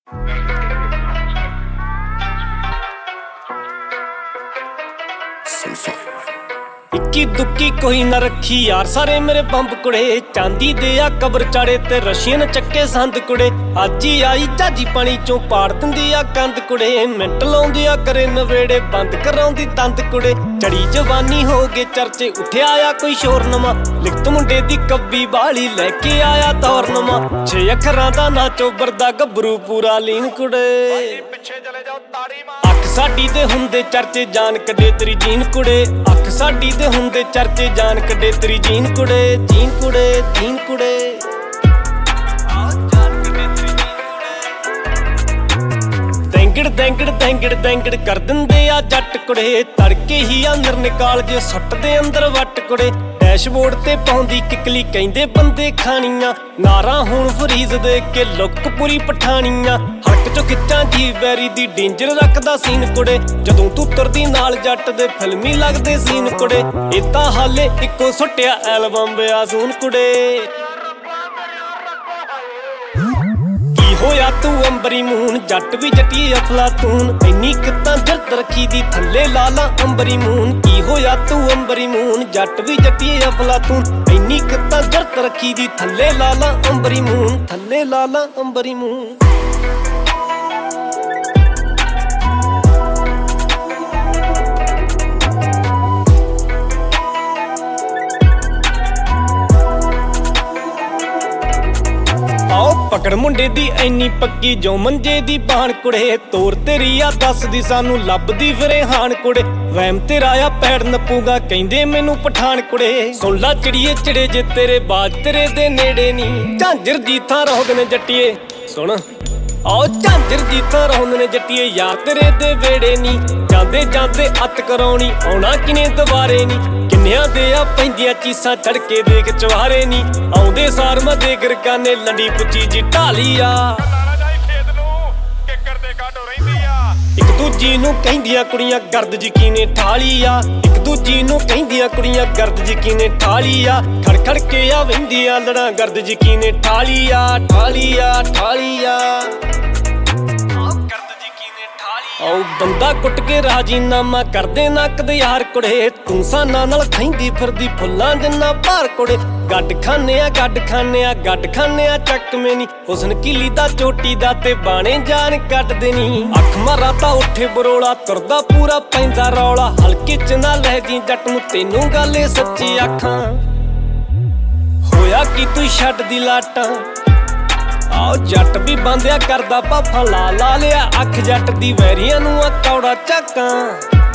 इक्की दुक्की कोई न रखी यार सारे मेरे बंब कुड़े चांदी दे आ कबर चाड़े ते रशियन चक्के संद कुड़े अज ही आई झाजी पानी चों पाड़ दिंदी आ कंद कुड़े मिंट लाउंदी आ करे नवेड़े बंद कराउंदी तंद कुड़े चढ़ी जवानी हो गए चर्चे उठिया आ कोई शोर नमा लिखत मुंडे दी कब्बी बाली लैके आया दौर नमा 6 अखरां दा ना चोबर दा गबरू पूरा लीन कुड़े अख साडी दे हुंदे चर्चे जान कड्डे तेरी जीन कुड़े अख साडी दे हुंदे चर्चे जान कड्डे तेरी जीन कुड़े जीन कुड़े जीन कुड़े देंगड़ देंगड़ देंगड़ देंगड़ कर दिंदे आ जट कुड़े तड़के ही अंदर निकाल जे सुट्टदे अंदर वट कुड़े डैशबोर्ड ते पाउंदी किकली कहंदे बंदे खानियां नारा हुण फरीज दे के लुक पूरी पठानियां हक चो खिच्चां जी बैरी दी डेंजर रखदा सीन कुड़े जदों तू तुरदी नाल जट दे फिल्मी लगदे सीन कुड़े ए तां हाले इक्को सुट्टिया एल्बम बेआसून कुड़े होया तू अंबरी मून जट भी जटी अफलातून इन्नी कित्तां जरत रखी दी थल्ले लाला अंबरी मून की होया तू अंबरी मून जट भी जटी अफलातून इन्नी कित्तां जरत रखी दी थल्ले लाला अंबरी मून थल्ले लाला अंबरी मून पकड़ मुंडे दी ऐनी पक्की जो मंजे दी बाण कुड़े तोर तेरी आ दसदी सानू लभदी फिरे हान कुड़े वहम तेरा आ पैड़ नपूगा कहंदे मैनू पठान कुड़े सुन ला चिड़िए चिड़े जे तेरे बाज तेरे दे नेड़े नी झांजर दी थां रौंदे ने जट्टिए सुन आओ झांजर दी थां रौंदे ने जट्टिए यार तेरे दे वेड़े नी जांदे जांदे अत कराउणी आउणा किने दुबारे नी किन्नियां दे आ पैंदियां चीसां चढ़के देख चवारे नी आउंदे सार मैं दे गरकाने लंडी पुची जी ढाली आ इक दूजी नूं कहंदियां कुड़ियां गर्द यकीने ठाली आ इक दूजी नूं कहंदियां कुड़ियां गर्द यकीने ठाली आ खड़ खड़ के आ वहिंदियां लड़ां गर्द यकीने ठाली आ ठाली आ ठाली आ आओ बंदा कुट के राजीनामा कर दे ना कद यार कुड़े तू साना नाल खैंदी फिरदी फुल्लां जिन्ना भार कुड़े गड्ड खाने आ चक मेनी हुसन किली दा चोटी दा ते बाणे जान कट देनी अख मारा ता उठे बरोला तुरदा पूरा पैंदा रौला हल्के च ना लै जी जट नूं तैनूं गल सच्ची आखां होया कि तू छड्ड दी लाटां आओ जट भी बंदिया करदा भाफा ला ला लिया अख जट दी वैरियां नूं आ कौड़ा झाकां